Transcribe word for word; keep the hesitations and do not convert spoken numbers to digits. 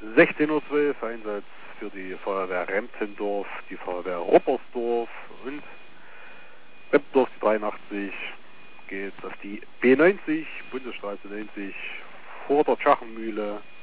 sechzehn Uhr zwölf Einsatz für die Feuerwehr Remptendorf, die Feuerwehr Ruppersdorf und Remptendorf dreiundachtzig geht auf die B neunzig, Bundesstraße neunzig, vor der Tschachenmühle